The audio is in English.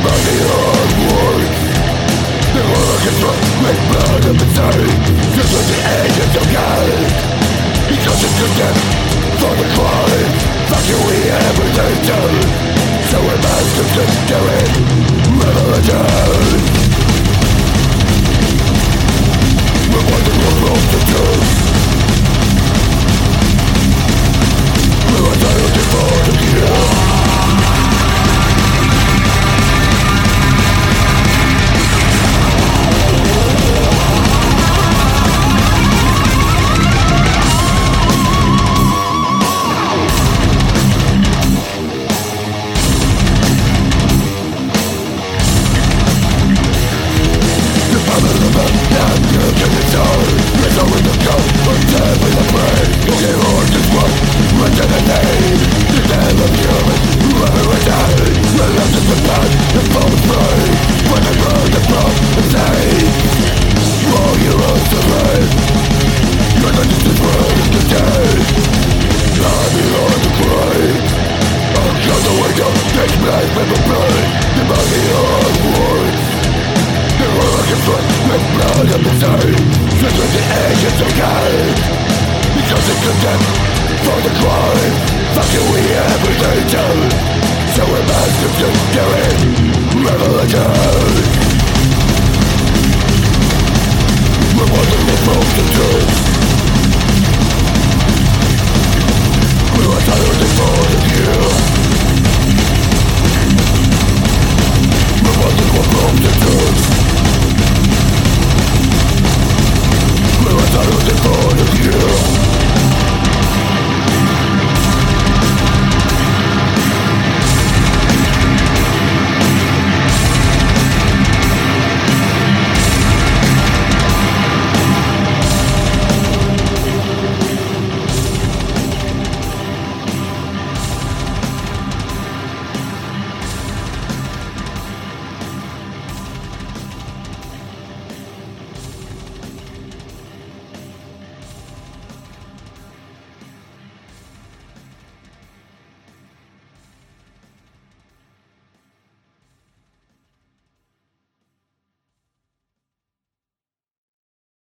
money on words. The world gets run with blood and misery. Just like the age is so good. Because it's condemned for the crime. Fuck you, we everything done. So we must continue it. Revolution. We want the world to truth. We are dying for the kill. Because it's condemned for the crime. Fuck you, we everything done. So we must continue it.